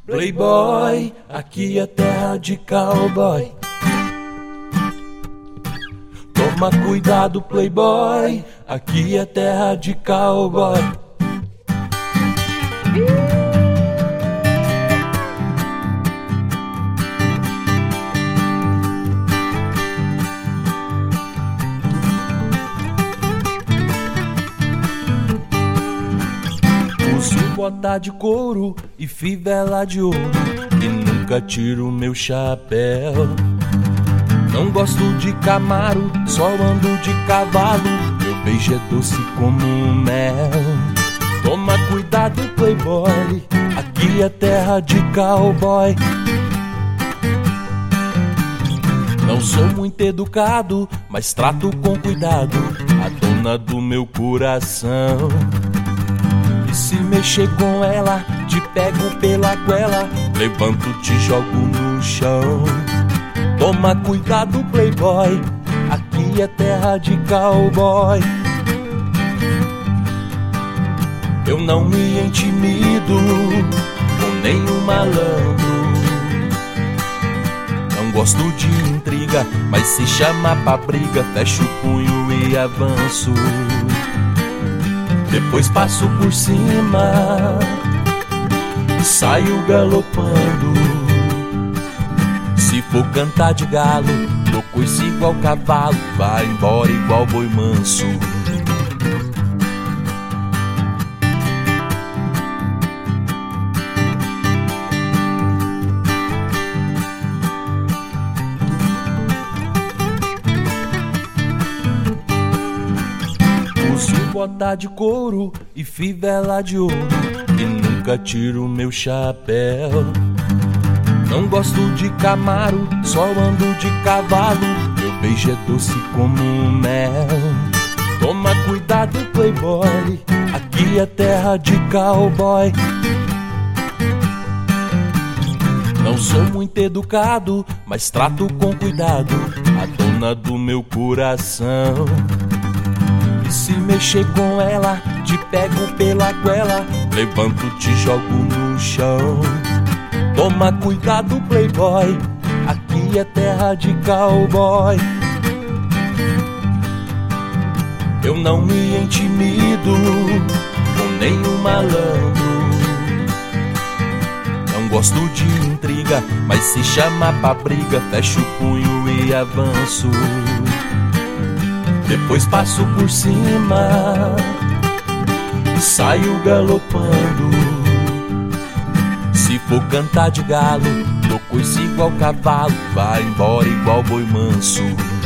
Playboy, aqui é terra de cowboy. Toma cuidado, playboy, aqui é terra de cowboy. Uso bota de couro e fivela de ouro, e nunca tiro meu chapéu. Não gosto de Camaro, só ando de cavalo, meu beijo é doce como mel. Toma cuidado, playboy, aqui é terra de cowboy. Não sou muito educado, mas trato com cuidado a dona do meu coração. E se mexer com ela, te pego pela goela, levanto, te jogo no chão. Toma cuidado, playboy, aqui é terra de cowboy. Eu não me intimido com nenhum malandro. Não gosto de intriga, mas se chamar pra briga, fecho o punho e avanço. Depois passo por cima e saio galopando. Se for cantar de galo, dou coice igual cavalo, vai embora igual boi manso. Uso bota de couro e fivela de ouro, e nunca tiro meu chapéu. Não gosto de Camaro, só ando de cavalo, meu beijo é doce como mel. Toma cuidado, playboy, aqui é terra de cowboy. Não sou muito educado, mas trato com cuidado a dona do meu coração. E se mexer com ela, te pego pela goela, levanto, te jogo no chão. Toma cuidado, playboy, aqui é terra de cowboy. Eu não me intimido com nenhum malandro. Não gosto de intriga, mas se chamar pra briga, fecho o punho e avanço. Depois passo por cima e saio galopando. Se for cantar de galo, dou coice igual cavalo, vai embora igual boi manso.